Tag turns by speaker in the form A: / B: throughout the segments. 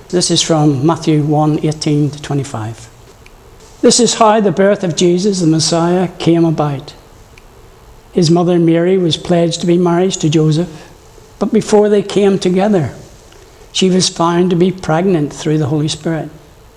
A: This is from Matthew 1:18 to 25. This is how the birth of Jesus, the Messiah, came about. His mother Mary was pledged to be married to Joseph, but before they came together, she was found to be pregnant through the Holy Spirit.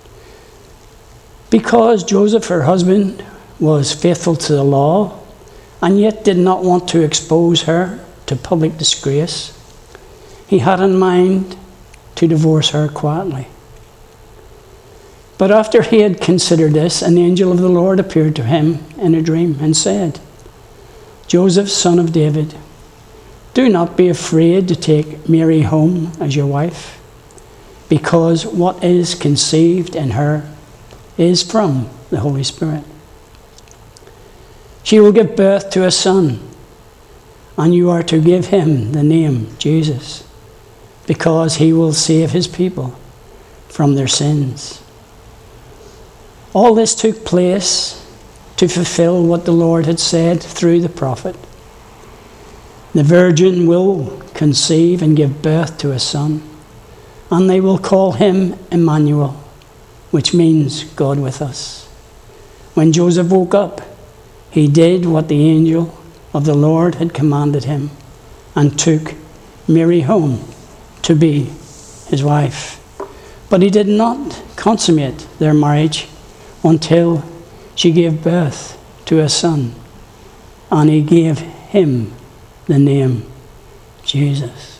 A: Because Joseph, her husband, was faithful to the law and yet did not want to expose her to public disgrace, he had in mind to divorce her quietly. But after he had considered this, an angel of the Lord appeared to him in a dream and said, Joseph, son of David, do not be afraid to take Mary home as your wife, because what is conceived in her is from the Holy Spirit. She will give birth to a son, and you are to give him the name Jesus, because he will save his people from their sins. All this took place to fulfill what the Lord had said through the prophet. The virgin will conceive and give birth to a son, and they will call him Emmanuel, which means God with us. When Joseph woke up, he did what the angel of the Lord had commanded him and took Mary home to be his wife. But he did not consummate their marriage until she gave birth to a son, and he gave him the name Jesus.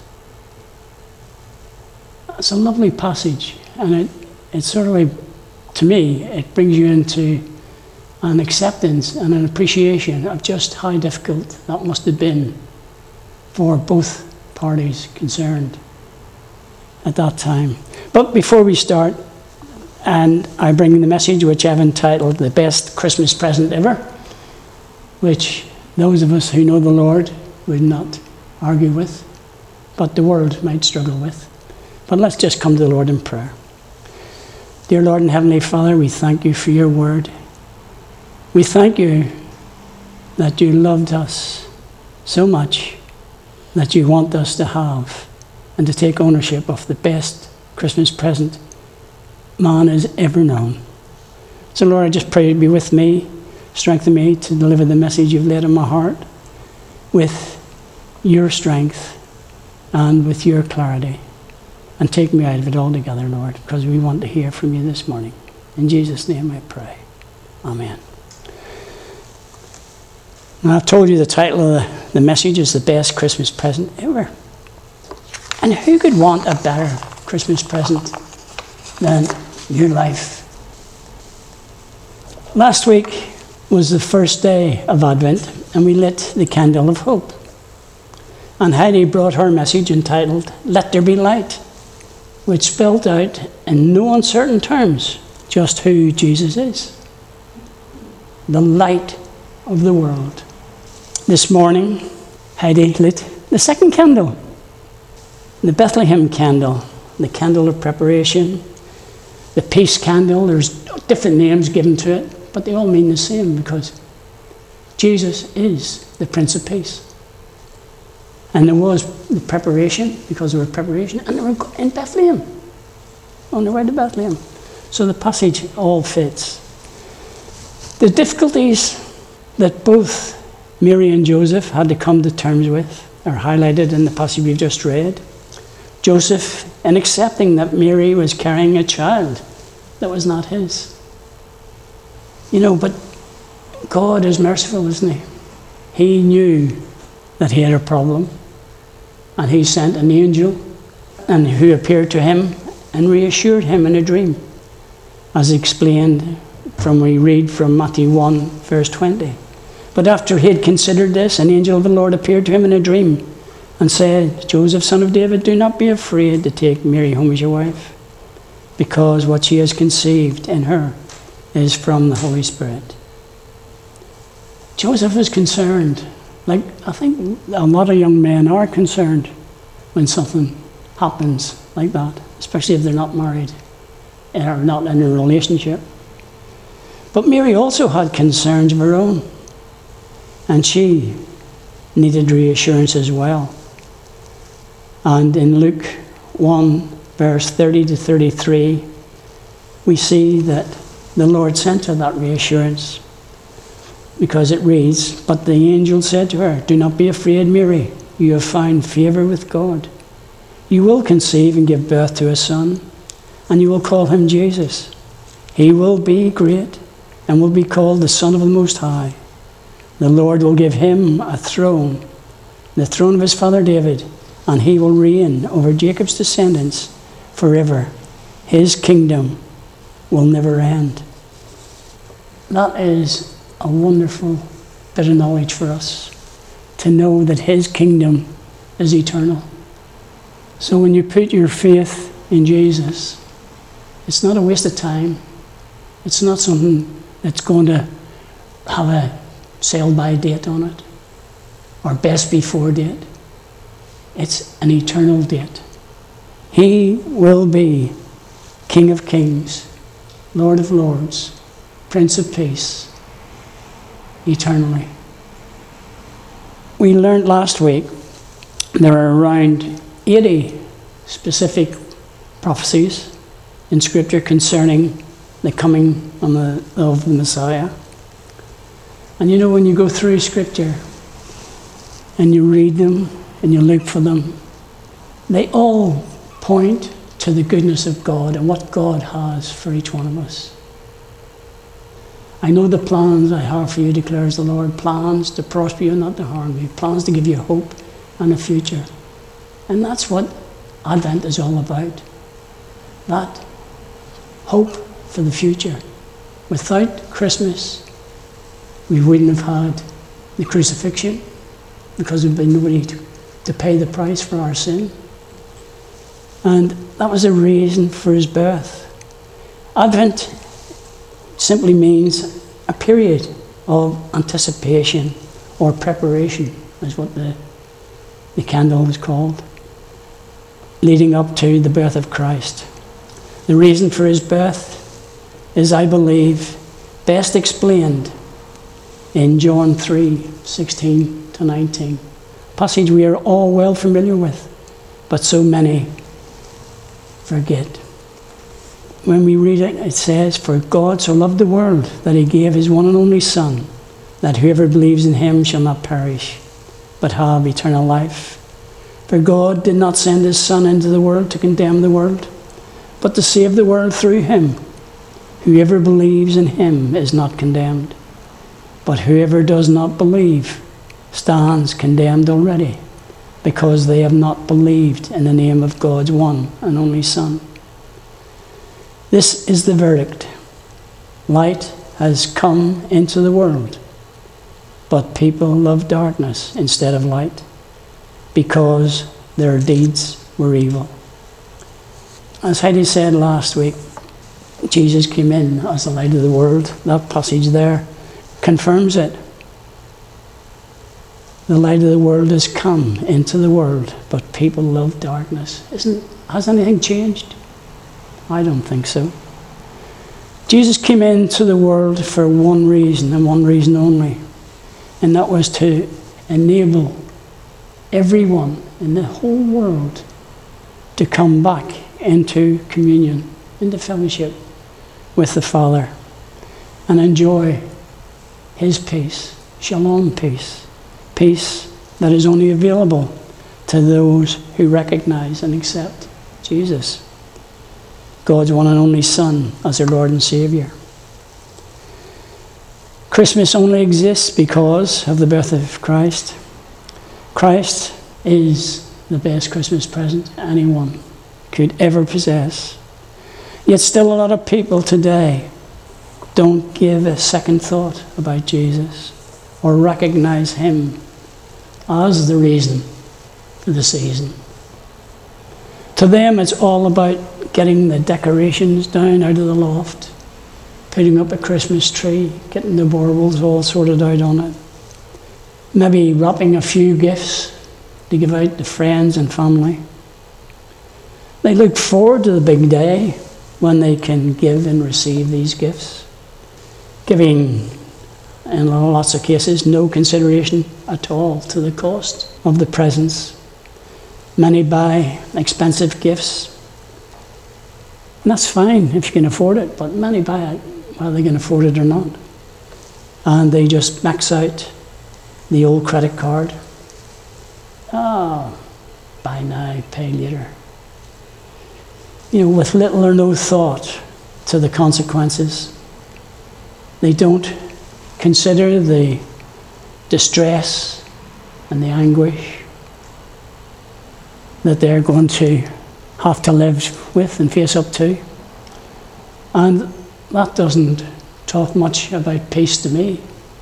A: It's a lovely passage, and it sort of, to me, it brings you into an acceptance and an appreciation of just how difficult that must have been for both parties concerned at that time. But before we start, and I bring the message which I've entitled The Best Christmas Present Ever, which those of us who know the Lord would not argue with, but the world might struggle with. But let's just come to the Lord in prayer. Dear Lord and Heavenly Father, we thank you for your word. We thank you that you loved us so much that you want us to have and to take ownership of the best Christmas present man has ever known. So Lord, I just pray to be with me, strengthen me to deliver the message you've laid in my heart with your strength and with your clarity, and take me out of it altogether, Lord, because we want to hear from you this morning. In Jesus' name I pray. Amen. Now, I've told you the title of the message is The Best Christmas Present Ever. And who could want a better Christmas present than your life? Last week was the first day of Advent, and we lit the candle of hope. And Heidi brought her message entitled, Let There Be Light, which spelled out in no uncertain terms just who Jesus is. The light of the world. This morning, Heidi lit the second candle, the Bethlehem candle, the candle of preparation, the peace candle. There's different names given to it, but they all mean the same because Jesus is the Prince of Peace. And there was the preparation, because there was preparation, and they were in Bethlehem, on the way to Bethlehem. So the passage all fits. The difficulties that both Mary and Joseph had to come to terms with are highlighted in the passage we've just read. Joseph, in accepting that Mary was carrying a child that was not his. But God is merciful, isn't he? He knew that he had a problem, and he sent an angel and who appeared to him and reassured him in a dream, as explained we read from Matthew 1, verse 20. But after he had considered this, an angel of the Lord appeared to him in a dream and said, Joseph, son of David, do not be afraid to take Mary home as your wife, because what she has conceived in her is from the Holy Spirit. Joseph was concerned, like I think a lot of young men are concerned when something happens like that, especially if they're not married or not in a relationship. But Mary also had concerns of her own, and she needed reassurance as well. And in Luke 1, verse 30 to 33, we see that the Lord sent her that reassurance, because it reads, "But the angel said to her, 'Do not be afraid, Mary. You have found favor with God. You will conceive and give birth to a son, and you will call him Jesus. He will be great and will be called the Son of the Most High. The Lord will give him a throne, the throne of his father David, and he will reign over Jacob's descendants forever. His kingdom will never end.'" That is a wonderful bit of knowledge for us, to know that his kingdom is eternal. So when you put your faith in Jesus, it's not a waste of time. It's not something that's going to have a sell-by date on it, or best before date. It's an eternal date. He will be King of Kings, Lord of Lords, Prince of Peace, eternally. We learned last week there are around 80 specific prophecies in Scripture concerning the coming of the Messiah. And you know, when you go through Scripture and you read them and you look for them, they all point to the goodness of God and what God has for each one of us. "I know the plans I have for you, declares the Lord, plans to prosper you and not to harm you, plans to give you hope and a future." And that's what Advent is all about, that hope for the future. Without Christmas, we wouldn't have had the crucifixion, because there'd been nobody to pay the price for our sin. And that was a reason for his birth. Advent simply means a period of anticipation or preparation, is what the candle is called, leading up to the birth of Christ. The reason for his birth is, I believe, best explained in John 3:16 to 19, a passage we are all well familiar with, but so many forget. When we read it, it says, "For God so loved the world that he gave his one and only Son, that whoever believes in him shall not perish, but have eternal life. For God did not send his Son into the world to condemn the world, but to save the world through him. Whoever believes in him is not condemned, but whoever does not believe stands condemned already, because they have not believed in the name of God's one and only Son. This is the verdict. Light has come into the world, but people love darkness instead of light, because their deeds were evil." As Heidi said last week, Jesus came in as the light of the world. That passage there confirms it. The light of the world has come into the world, but people love darkness. Has anything changed? I don't think so. Jesus came into the world for one reason, and one reason only, and that was to enable everyone in the whole world to come back into communion, into fellowship with the Father, and enjoy his peace, shalom peace, peace that is only available to those who recognize and accept Jesus, God's one and only Son, as their Lord and Savior. Christmas only exists because of the birth of Christ. Christ is the best Christmas present anyone could ever possess. Yet still a lot of people today don't give a second thought about Jesus or recognize him as the reason for the season. To them, it's all about getting the decorations down out of the loft, putting up a Christmas tree, getting the baubles all sorted out on it, maybe wrapping a few gifts to give out to friends and family. They look forward to the big day when they can give and receive these gifts, giving, in lots of cases, no consideration at all to the cost of the presents. Many buy expensive gifts And that's fine if you can afford it, but many buy it whether they can afford it or not. And they just max out the old credit card. Oh, buy now, pay later. With little or no thought to the consequences. They don't consider the distress and the anguish that they're going to have to live with and face up to. And that doesn't talk much about peace to me.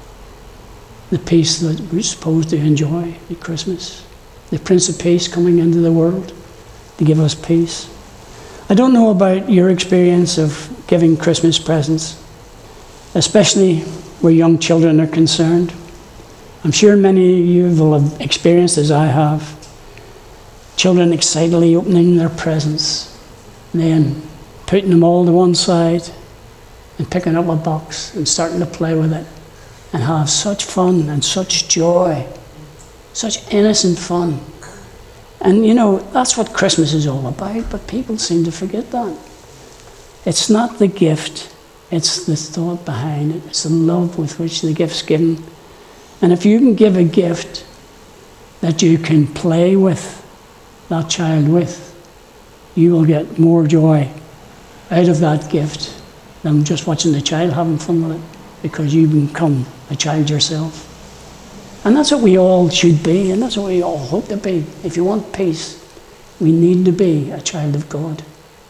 A: The peace that we're supposed to enjoy at Christmas. The Prince of Peace coming into the world to give us peace. I don't know about your experience of giving Christmas presents, especially where young children are concerned. I'm sure many of you will have experienced, as I have, children excitedly opening their presents, and then putting them all to one side and picking up a box and starting to play with it and have such fun and such joy, such innocent fun. And that's what Christmas is all about, but people seem to forget that. It's not the gift, it's the thought behind it. It's the love with which the gift's given. And if you can give a gift that you can play with that child with, you will get more joy out of that gift than just watching the child having fun with it, because you become a child yourself. And that's what we all should be, and that's what we all hope to be. If you want peace, we need to be a child of God,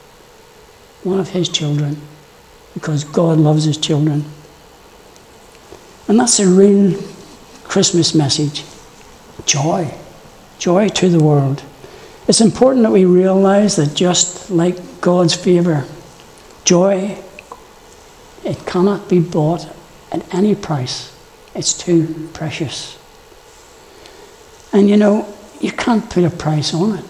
A: one of His children, because God loves His children. And that's a real Christmas message. Joy. Joy to the world. It's important that we realize that just like God's favour, joy, it cannot be bought at any price. It's too precious. And you can't put a price on it.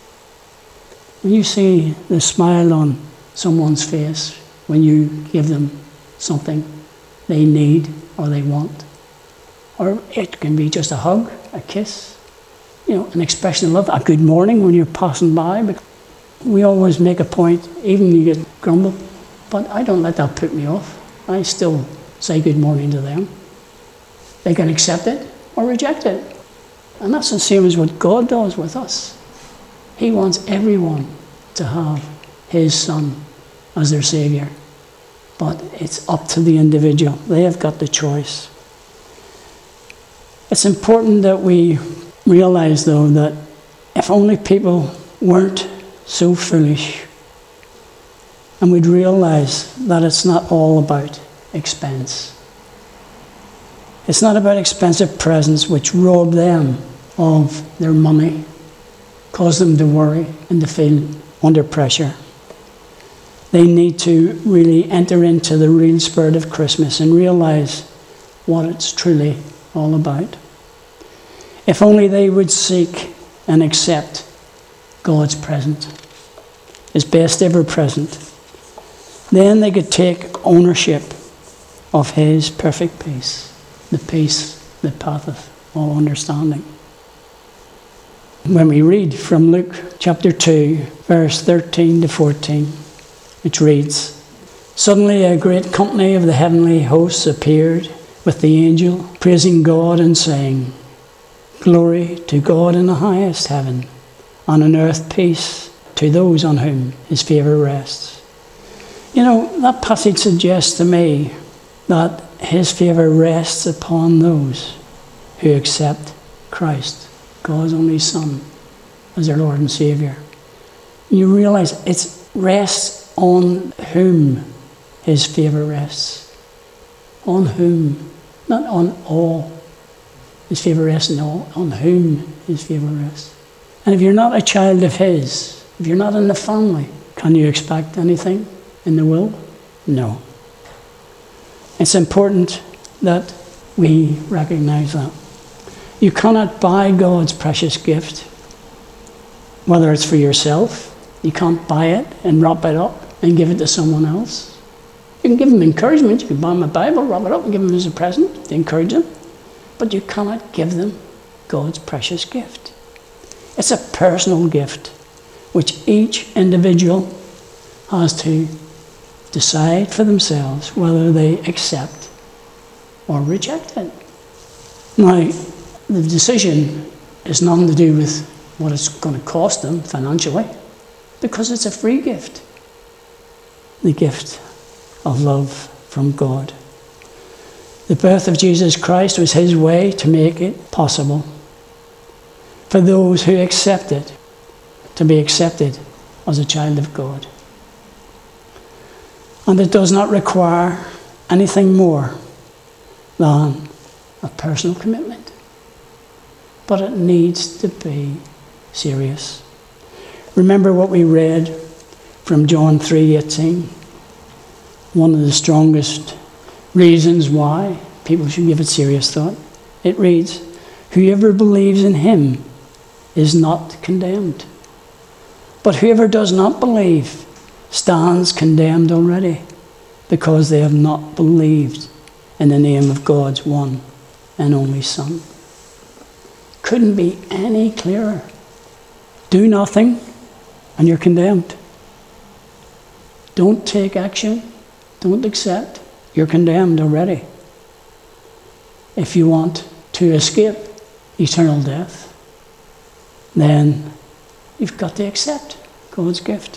A: When you see the smile on someone's face, when you give them something they need or they want, or it can be just a hug, a kiss, an expression of love, a good morning when you're passing by. But we always make a point, even you get grumbled, but I don't let that put me off. I still say good morning to them. They can accept it or reject it. And that's the same as what God does with us. He wants everyone to have His Son as their Saviour. But it's up to the individual. They have got the choice. It's important that we realise, though, that if only people weren't so foolish, and we'd realise that it's not all about expense. It's not about expensive presents which rob them of their money, cause them to worry and to feel under pressure. They need to really enter into the real spirit of Christmas and realise what it's truly all about. If only they would seek and accept God's present, His best ever present, then they could take ownership of His perfect peace, the peace that passeth all understanding. When we read from Luke chapter 2, verse 13 to 14, which reads, "Suddenly a great company of the heavenly hosts appeared with the angel, praising God and saying, 'Glory to God in the highest heaven, and on earth peace to those on whom His favour rests.'" That passage suggests to me that His favour rests upon those who accept Christ, God's only Son, as their Lord and Saviour. You realise it rests on whom His favour rests. On whom, not on all. His favour rests on whom His favour rests. And if you're not a child of His, if you're not in the family, can you expect anything in the will? No. It's important that we recognise that. You cannot buy God's precious gift, whether it's for yourself. You can't buy it and wrap it up and give it to someone else. You can give them encouragement. You can buy them a Bible, wrap it up and give them as a present to encourage them. But you cannot give them God's precious gift. It's a personal gift which each individual has to decide for themselves whether they accept or reject it. Now, the decision is nothing to do with what it's going to cost them financially, because it's a free gift. The gift of love from God. The birth of Jesus Christ was his way to make it possible for those who accept it to be accepted as a child of God. And it does not require anything more than a personal commitment. But it needs to be serious. Remember what we read from John 3:18. One of the strongest reasons why people should give it serious thought. It reads, "Whoever believes in him is not condemned. But whoever does not believe stands condemned already, because they have not believed in the name of God's one and only Son." Couldn't be any clearer. Do nothing and you're condemned. Don't take action, don't accept, you're condemned already. If you want to escape eternal death, then you've got to accept God's gift.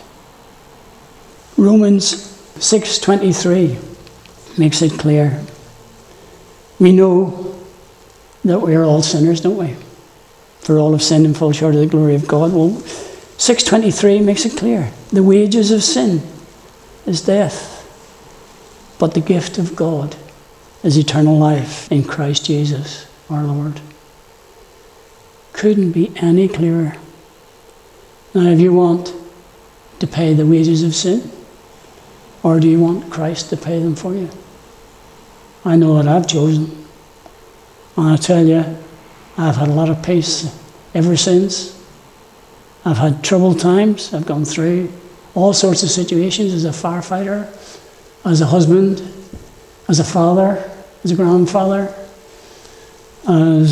A: Romans 6:23 makes it clear. We know that we are all sinners, don't we? For all have sinned and fall short of the glory of God. Well, 6:23 makes it clear. The wages of sin is death, but the gift of God is eternal life in Christ Jesus our Lord. Couldn't be any clearer. Now, if you want to pay the wages of sin, or do you want Christ to pay them for you? I know what I've chosen. And I tell you, I've had a lot of peace ever since. I've had troubled times. I've gone through all sorts of situations as a firefighter, as a husband, as a father, as a grandfather, as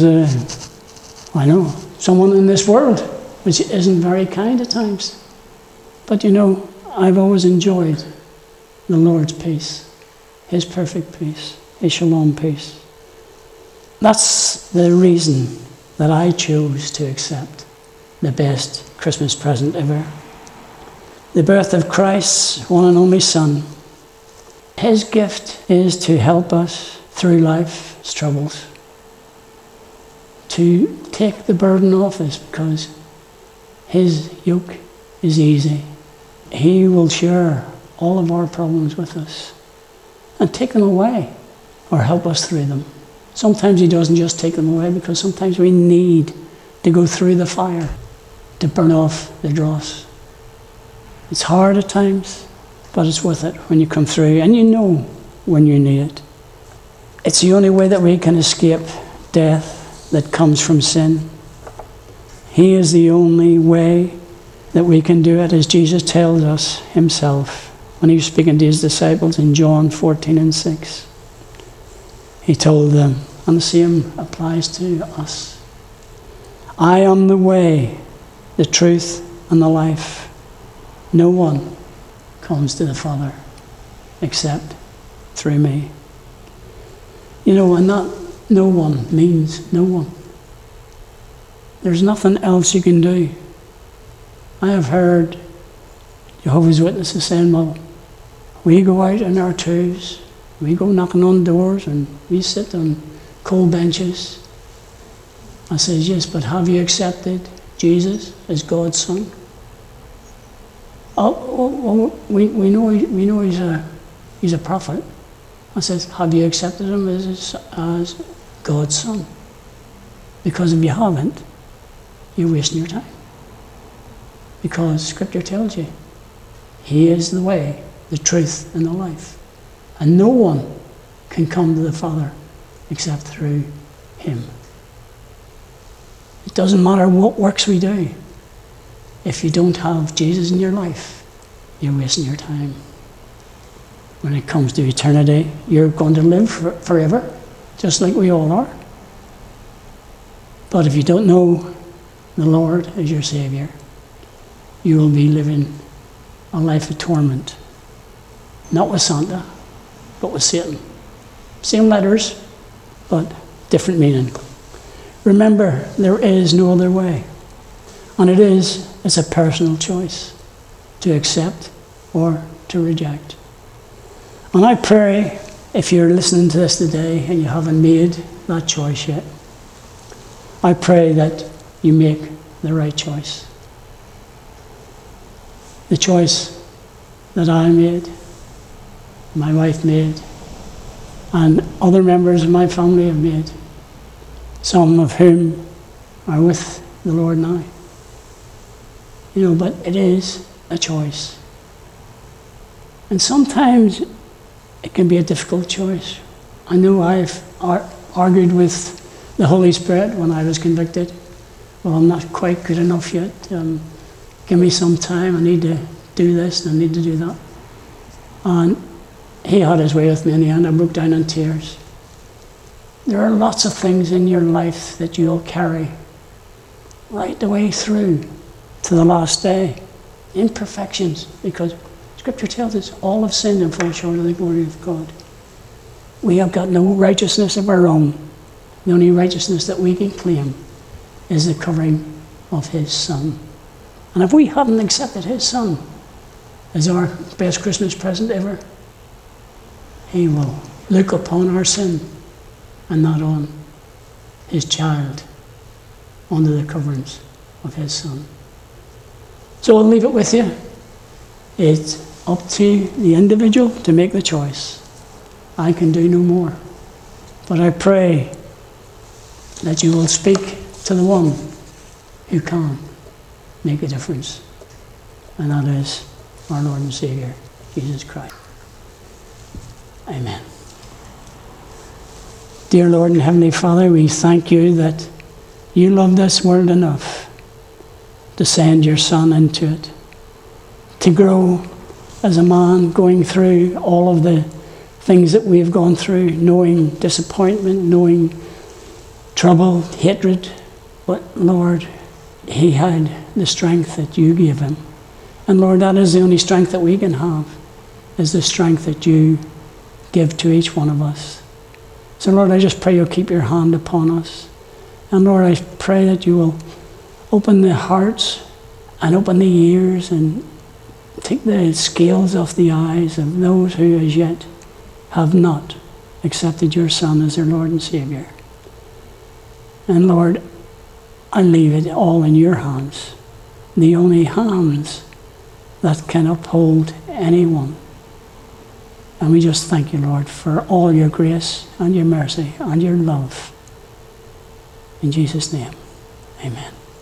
A: someone in this world, which isn't very kind at times. But I've always enjoyed the Lord's peace, his perfect peace, his shalom peace. That's the reason that I chose to accept the best Christmas present ever. The birth of Christ's one and only Son. His gift is to help us through life's troubles, to take the burden off us, because his yoke is easy. He will share all of our problems with us and take them away or help us through them. Sometimes he doesn't just take them away, because sometimes we need to go through the fire to burn off the dross. It's hard at times, but it's worth it when you come through, and you know when you need it. It's the only way that we can escape death that comes from sin. He is the only way that we can do it, as Jesus tells us himself when he was speaking to his disciples in John 14:6. He told them, and the same applies to us, "I am the way, the truth, and the life. No one comes to the Father except through me." And that no one means no one. There's nothing else you can do. I have heard Jehovah's Witnesses saying, "Well, we go out in our twos, we go knocking on doors, and we sit on cold benches." I says, "Yes, but have you accepted Jesus as God's Son?" We know he's a prophet. I says, "Have you accepted him as God's Son?" Because if you haven't, you're wasting your time. Because Scripture tells you, he is the way, the truth, and the life. And no one can come to the Father except through him. It doesn't matter what works we do. If you don't have Jesus in your life, you're wasting your time. When it comes to eternity, you're going to live forever, just like we all are. But if you don't know the Lord as your Saviour, you will be living a life of torment. Not with Santa, but with Satan. Same letters, but different meaning. Remember, there is no other way. And it's a personal choice to accept or to reject. And I pray, if you're listening to this today and you haven't made that choice yet, I pray that you make the right choice. The choice that I made, my wife made, and other members of my family have made, some of whom are with the Lord now. But it is a choice. And sometimes it can be a difficult choice. I know I've argued with the Holy Spirit when I was convicted. Well, I'm not quite good enough yet. Give me some time. I need to do this and I need to do that. And he had his way with me in the end. I broke down in tears. There are lots of things in your life that you'll carry right the way through to the last day. Imperfections, because Scripture tells us all have sinned and fall short of the glory of God. We have got no righteousness of our own. The only righteousness that we can claim is the covering of his Son. And if we haven't accepted his Son as our best Christmas present ever, he will look upon our sin and not on his child under the coverings of his Son. So I'll leave it with you. It's up to the individual to make the choice. I can do no more. But I pray that you will speak to the one who can make a difference. And that is our Lord and Savior, Jesus Christ. Amen. Dear Lord and Heavenly Father, we thank you that you loved this world enough to send your Son into it, to grow as a man going through all of the things that we've gone through, knowing disappointment, knowing trouble, hatred. But Lord, he had the strength that you gave him. And Lord, that is the only strength that we can have, is the strength that you give to each one of us. So Lord, I just pray you'll keep your hand upon us. And Lord, I pray that you will open the hearts and open the ears and take the scales off the eyes of those who as yet have not accepted your Son as their Lord and Savior. And Lord, I leave it all in your hands, the only hands that can uphold anyone. And we just thank you, Lord, for all your grace and your mercy and your love. In Jesus' name, amen.